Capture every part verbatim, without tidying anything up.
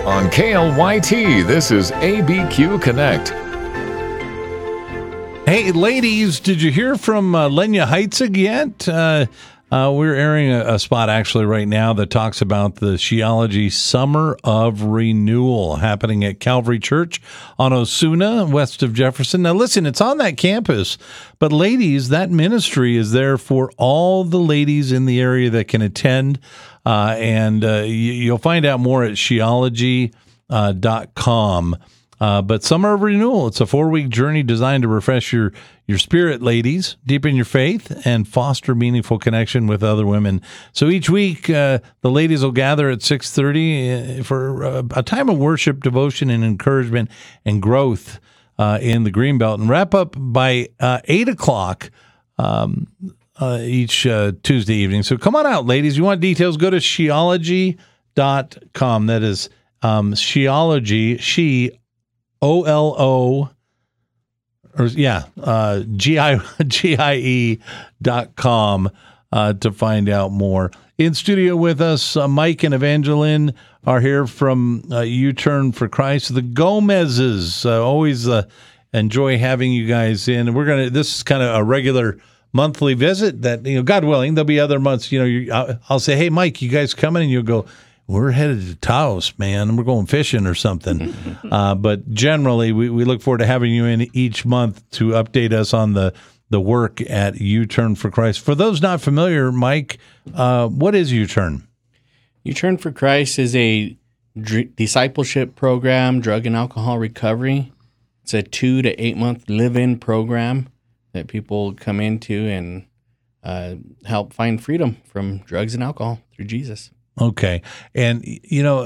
On K L Y T, this is A B Q Connect. Hey, ladies, did you hear from uh, Lenya Heitzig yet? Uh, uh, we're airing a, a spot actually right now that talks about the Sheology Summer of Renewal happening at Calvary Church on Osuna, west of Jefferson. Now, listen, it's on that campus, but ladies, that ministry is there for all the ladies in the area that can attend. Uh, and uh, you, you'll find out more at sheology dot com. Uh, but Summer of Renewal, it's a four-week journey designed to refresh your, your spirit, ladies, deepen your faith, and foster meaningful connection with other women. So each week, uh, the ladies will gather at six thirty for uh, a time of worship, devotion, and encouragement and growth uh, in the Greenbelt, and wrap up by uh, eight o'clock um Uh, each uh, Tuesday evening. So come on out, ladies. You want details, go to sheology dot com. That is um, Sheology, she, O L O, or yeah, uh, G I G I E dot com uh, to find out more. In studio with us, uh, Mike and Evangeline are here from uh, U-Turn for Christ. The Gomez's, uh, always uh, enjoy having you guys in. We're going to, this is kind of a regular monthly visit that, you know, God willing, there'll be other months, you know, you, I'll, I'll say, hey, Mike, you guys coming? And you'll go, we're headed to Taos, man. We're going fishing or something. uh, but generally, we, we look forward to having you in each month to update us on the, the work at U-Turn for Christ. For those not familiar, Mike, uh, what is U-Turn? U-Turn for Christ is a dr- discipleship program, drug and alcohol recovery. It's a two to eight month live-in program that people come into and uh, help find freedom from drugs and alcohol through Jesus. Okay. And, you know,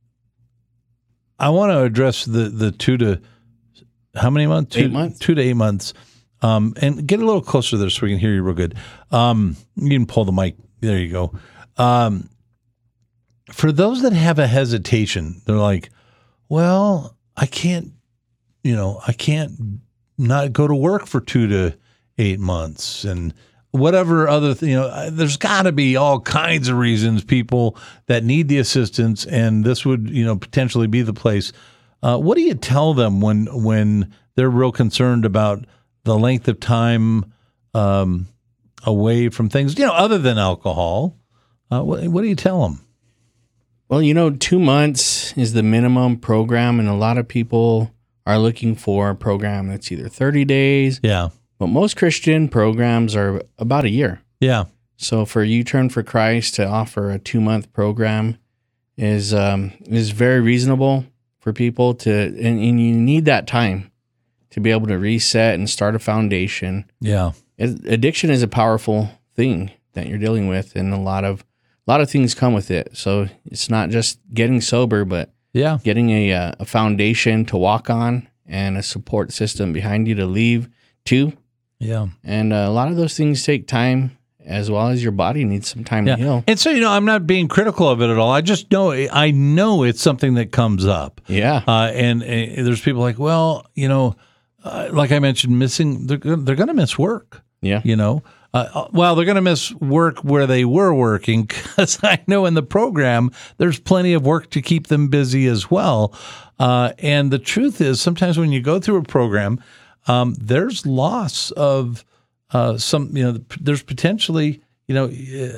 I want to address the, the two to, how many months? Two, eight months. Two to eight months. Um, and get a little closer there so we can hear you real good. Um, you can pull the mic. There you go. Um, for those that have a hesitation, they're like, well, I can't, you know, I can't not go to work for two to eight months and whatever other, th- you know, there's got to be all kinds of reasons people that need the assistance, and this would, you know, potentially be the place. Uh, what do you tell them when when they're real concerned about the length of time um, away from things, you know, other than alcohol? Uh, what, what do you tell them? Well, you know, two months is the minimum program, and a lot of people are looking for a program that's either thirty days. Yeah. But most Christian programs are about a year. Yeah. So for U-Turn for Christ to offer a two-month program is um, is very reasonable for people to, and, and you need that time to be able to reset and start a foundation. Yeah. It, addiction is a powerful thing that you're dealing with, and a lot of a lot of things come with it. So it's not just getting sober, but Yeah. getting a uh, a foundation to walk on and a support system behind you to leave to. Yeah. And uh, a lot of those things take time, as well as your body needs some time Yeah. to heal. And so, you know, I'm not being critical of it at all. I just know, I know it's something that comes up. Yeah. Uh, and, and there's people like, well, you know, uh, like I mentioned, missing, they're, they're going to miss work. Yeah. You know, uh, well, they're going to miss work where they were working, because I know in the program, there's plenty of work to keep them busy as well. Uh, and the truth is, sometimes when you go through a program, um, there's loss of uh, some, you know, there's potentially, you know,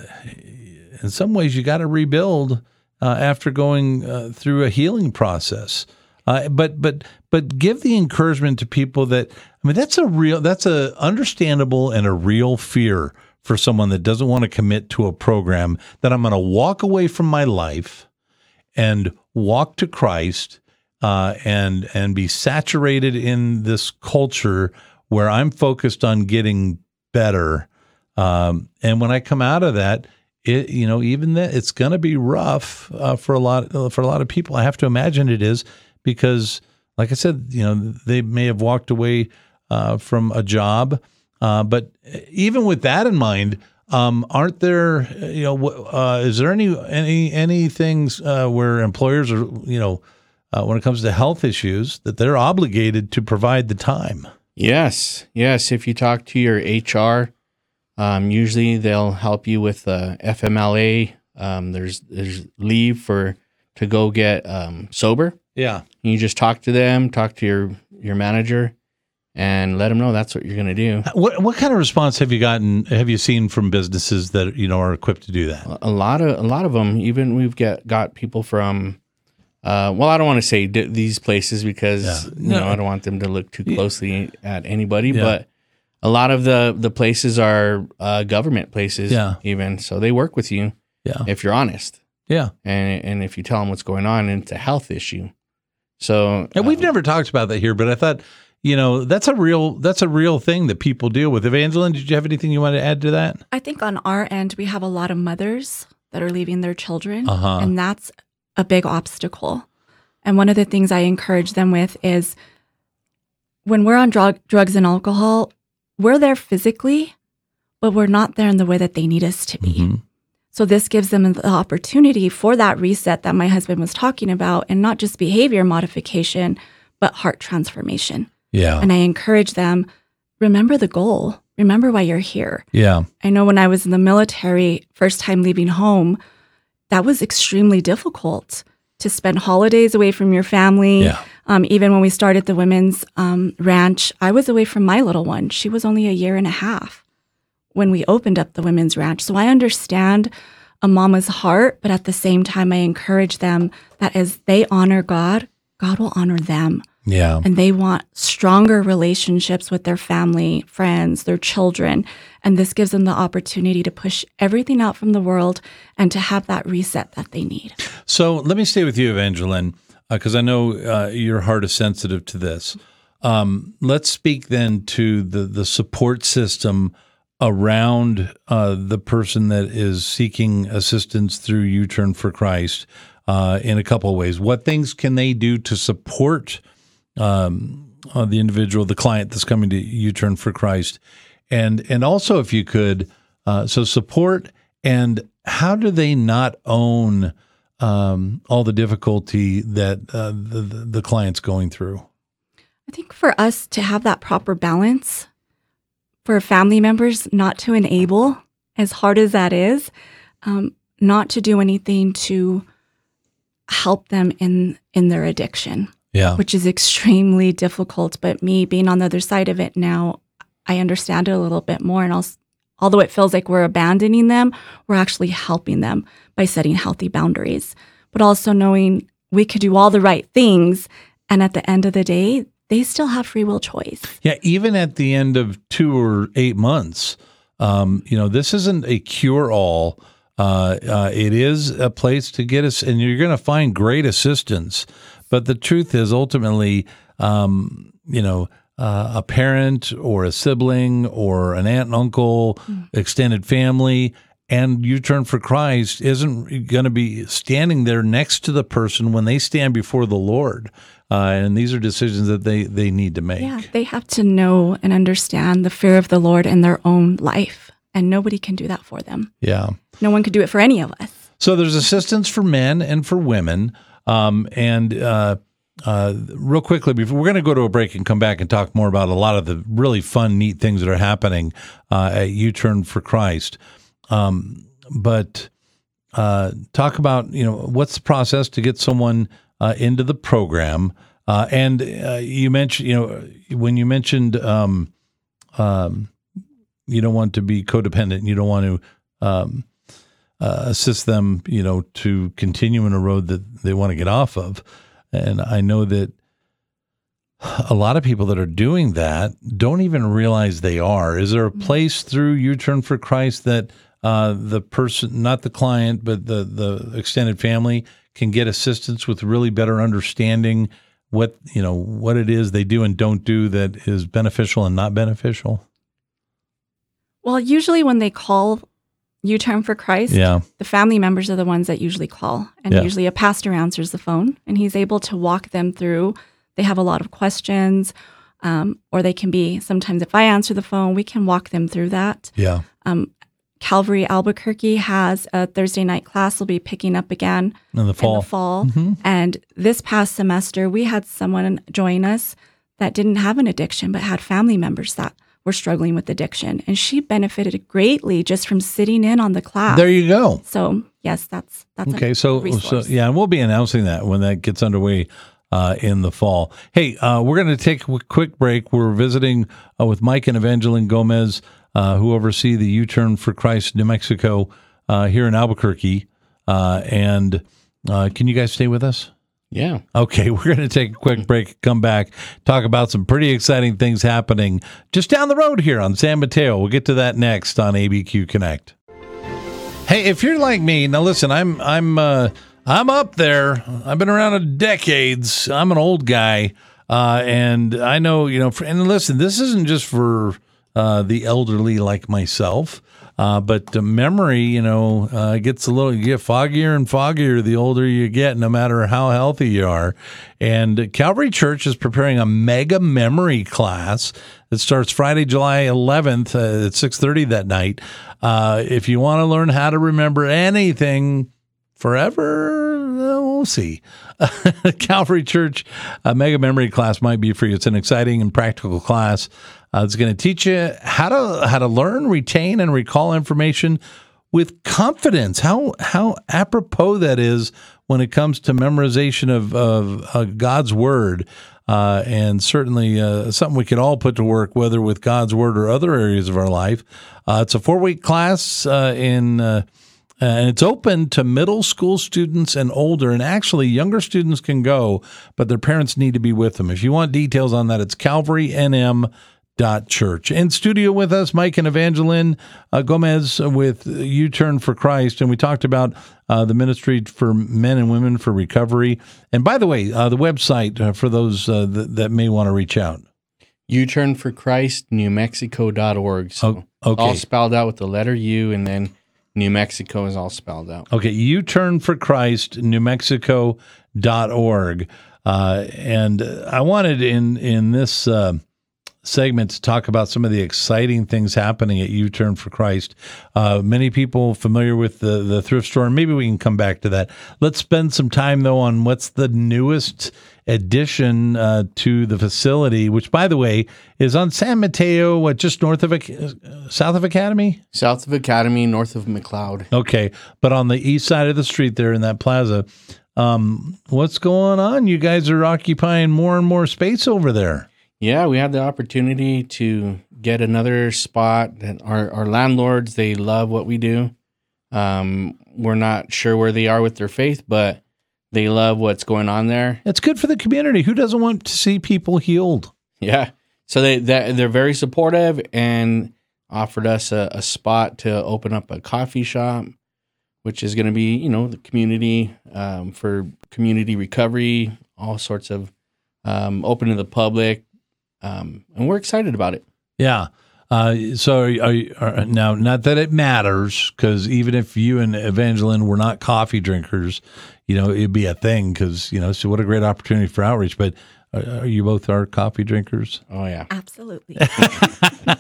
in some ways you got to rebuild uh, after going uh, through a healing process. Uh, but but but give the encouragement to people that, I mean, that's a real, that's a understandable and a real fear for someone that doesn't want to commit to a program, that I'm going to walk away from my life and walk to Christ uh, and and be saturated in this culture where I'm focused on getting better. Um, and when I come out of that, it, you know, even that, it's going to be rough uh, for a lot for a lot of people. I have to imagine it is. Because, like I said, you know, they may have walked away uh, from a job, uh, but even with that in mind, um, aren't there, you know, uh, is there any any any things uh, where employers are, you know, uh, when it comes to health issues, that they're obligated to provide the time? Yes, yes. If you talk to your H R, um, usually they'll help you with uh, F M L A. Um, there's there's leave for to go get um, sober. Yeah. You just talk to them, talk to your, your manager, and let them know that's what you're going to do. What what kind of response have you gotten? Have you seen from businesses that you know are equipped to do that? A lot of a lot of them. Even we've got got people from. Uh, well, I don't want to say d- these places because Yeah. you No. know I don't want them to look too closely at anybody. Yeah. But a lot of the the places are uh, government places. Yeah. Even so, they work with you Yeah. if you're honest, Yeah. and and if you tell them what's going on, and it's a health issue. So And we've um, never talked about that here, but I thought, you know, that's a real that's a real thing that people deal with. Evangeline, did you have anything you want to add to that? I think on our end, we have a lot of mothers that are leaving their children, Uh-huh. and that's a big obstacle. And one of the things I encourage them with is when we're on drug, drugs and alcohol, we're there physically, but we're not there in the way that they need us to be. Mhm. So this gives them the opportunity for that reset that my husband was talking about, and not just behavior modification, but heart transformation. Yeah. And I encourage them, remember the goal. Remember why you're here. Yeah. I know when I was in the military, first time leaving home, that was extremely difficult to spend holidays away from your family. Yeah. Um, even when we started the women's um, ranch, I was away from my little one. She was only a year and a half when we opened up the women's ranch. So I understand a mama's heart, but at the same time, I encourage them that as they honor God, God will honor them. Yeah. And they want stronger relationships with their family, friends, their children. And this gives them the opportunity to push everything out from the world and to have that reset that they need. So let me stay with you, Evangeline, because I know uh, your heart is sensitive to this. Um, let's speak then to the, the support system around uh, the person that is seeking assistance through U-Turn for Christ uh, in a couple of ways. What things can they do to support um, uh, the individual, the client that's coming to U-Turn for Christ? And and also, if you could, uh, so support, and how do they not own um, all the difficulty that uh, the, the the client's going through? I think for us to have that proper balance, for family members not to enable, as hard as that is, um, not to do anything to help them in in their addiction. Yeah. Which is extremely difficult. But me being on the other side of it now, I understand it a little bit more. And I'll, although it feels like we're abandoning them, we're actually helping them by setting healthy boundaries. But also knowing we could do all the right things, and at the end of the day, they still have free will choice. Yeah, even at the end of two or eight months, um, you know, this isn't a cure-all. Uh, uh, it is a place to get us, and you're going to find great assistance. But the truth is, ultimately, um, you know, uh, a parent or a sibling or an aunt and uncle, mm. extended family, and U-Turn for Christ isn't going to be standing there next to the person when they stand before the Lord. Uh, and these are decisions that they, they need to make. Yeah, they have to know and understand the fear of the Lord in their own life. And nobody can do that for them. Yeah. No one could do it for any of us. So there's assistance for men and for women. Um, and uh, uh, real quickly, before we're going to go to a break and come back and talk more about a lot of the really fun, neat things that are happening uh, at U-Turn for Christ. Um, but uh, talk about, you know, what's the process to get someone uh, into the program. Uh, and uh, you mentioned, you know, when you mentioned um, um, you don't want to be codependent, you don't want to um, uh, assist them, you know, to continue in a road that they want to get off of. And I know that a lot of people that are doing that don't even realize they are. Is there a place through U-Turn for Christ that uh, the person, not the client, but the, the extended family can get assistance with really better understanding what, you know, what it is they do and don't do that is beneficial and not beneficial? Well, usually when they call U-Turn for Christ, yeah. the family members are the ones that usually call. And yeah. usually a pastor answers the phone, and he's able to walk them through. They have a lot of questions, um, or they can be, sometimes if I answer the phone, we can walk them through that. Yeah. Um, Calvary Albuquerque has a Thursday night class. We'll be picking up again in the fall. In the fall. Mm-hmm. And this past semester, we had someone join us that didn't have an addiction, but had family members that were struggling with addiction. And she benefited greatly just from sitting in on the class. There you go. So yes, that's that's Okay, a so so resource. yeah, and we'll be announcing that when that gets underway uh, in the fall. Hey, uh, we're going to take a quick break. We're visiting uh, with Mike and Evangeline Gomez, uh, who oversee the U-Turn for Christ New Mexico uh, here in Albuquerque. Uh, and uh, can you guys stay with us? Yeah. Okay, we're going to take a quick break, come back, talk about some pretty exciting things happening just down the road here on San Mateo. We'll get to that next on A B Q Connect. Hey, if you're like me, now listen, I'm I'm uh, I'm up there. I've been around a decades. I'm an old guy, uh, and I know you know. For, and listen, this isn't just for uh, the elderly like myself. Uh, but the memory, you know, uh, gets a little, you get foggier and foggier the older you get, no matter how healthy you are. And Calvary Church is preparing a mega memory class that starts Friday, July eleventh uh, at six thirty that night. Uh, if you want to learn how to remember anything forever, uh, we'll see. Calvary Church uh, mega memory class might be for you. It's an exciting and practical class. Uh, it's going to teach you how to how to learn, retain, and recall information with confidence. How how apropos that is when it comes to memorization of of uh, God's Word, uh, and certainly uh, something we can all put to work, whether with God's Word or other areas of our life. Uh, it's a four week class uh, in. Uh, And it's open to middle school students and older, and actually younger students can go, but their parents need to be with them. If you want details on that, it's calvary n m dot church. In studio with us, Mike and Evangeline uh, Gomez with U-Turn for Christ, and we talked about uh, the ministry for men and women for recovery. And by the way, uh, the website uh, for those uh, th- that may want to reach out. U Turn for Christ, New Mexico dot org. So Oh, okay. all spelled out with the letter U, and then New Mexico is all spelled out. Okay, U-Turn for Christ, New Mexico dot org. Uh, and I wanted in in this uh, segment to talk about some of the exciting things happening at U-Turn for Christ. Uh, many people familiar with the, the thrift store, and maybe we can come back to that. Let's spend some time, though, on what's the newest addition uh, to the facility, which, by the way, is on San Mateo, what, just north of, uh, south of Academy? South of Academy, north of McLeod. Okay, but on the east side of the street there in that plaza. Um, what's going on? You guys are occupying more and more space over there. Yeah, we had the opportunity to get another spot. That our, our landlords, they love what we do. Um, we're not sure where they are with their faith, but they love what's going on there. It's good for the community. Who doesn't want to see people healed? Yeah. So they, they, they're very supportive and offered us a, a spot to open up a coffee shop, which is going to be, you know, the community um, for community recovery, all sorts of um, open to the public. Um, and we're excited about it. Yeah. Uh, so are you, are, now, not that it matters, because even if you and Evangeline were not coffee drinkers, you know, it'd be a thing, because, you know, so what a great opportunity for outreach. But are, are you both are coffee drinkers? Oh, yeah. Absolutely. I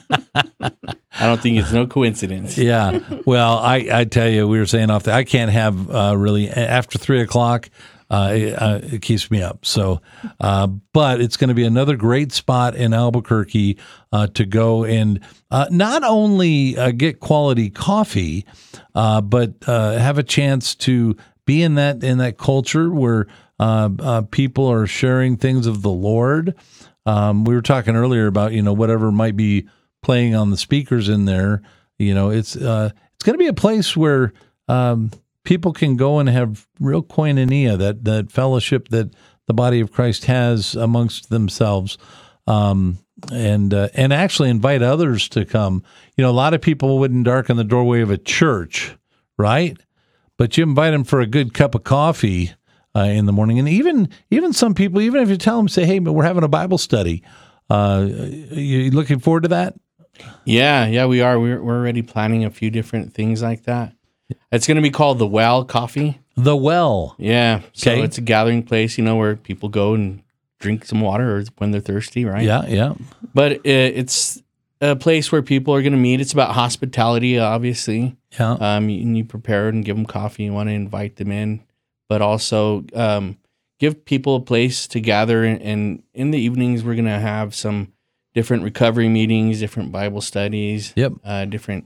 don't think it's no coincidence. Yeah. Well, I, I tell you, we were saying off the, I can't have uh, really after three o'clock. Uh, it, uh, it keeps me up. So, uh, but it's going to be another great spot in Albuquerque uh, to go and uh, not only uh, get quality coffee, uh, but uh, have a chance to be in that in that culture where uh, uh, people are sharing things of the Lord. Um, we were talking earlier about, you know, whatever might be playing on the speakers in there. You know, it's uh, it's going to be a place where um, people can go and have real koinonia, that that fellowship that the body of Christ has amongst themselves, um, and uh, and actually invite others to come. You know, a lot of people wouldn't darken the doorway of a church, right? But you invite them for a good cup of coffee uh, in the morning, and even even some people, even if you tell them, say, "Hey, but we're having a Bible study," uh, you looking forward to that? Yeah, yeah, we are. We're we're already planning a few different things like that. It's going to be called the Well Coffee. The Well. Yeah. So Okay. it's a gathering place, you know, where people go and drink some water or when they're thirsty, right? Yeah, yeah. But it, it's a place where people are going to meet. It's about hospitality, obviously. Yeah. Um, and you prepare and give them coffee. You want to invite them in, but also um, give people a place to gather. And, and in the evenings, we're going to have some different recovery meetings, different Bible studies, Yep. uh, different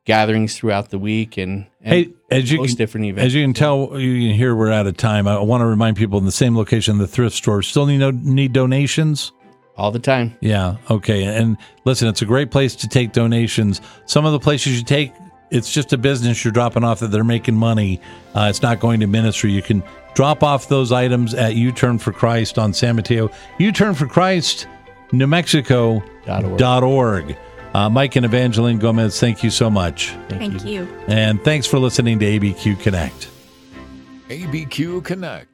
gatherings throughout the week and, and Hey, as you host can, different events. as you can tell, you can hear we're out of time. I want to remind people in the same location, the thrift store, still need need donations. All the time. Yeah. Okay. And listen, it's a great place to take donations. Some of the places you take, it's just a business you're dropping off that they're making money. Uh, it's not going to ministry. You can drop off those items at U-Turn for Christ on San Mateo. U-Turn for Christ, New Mexico dot org. Uh, Mike and Evangeline Gomez, thank you so much. Thank, Thank you. you. And thanks for listening to A B Q Connect. A B Q Connect.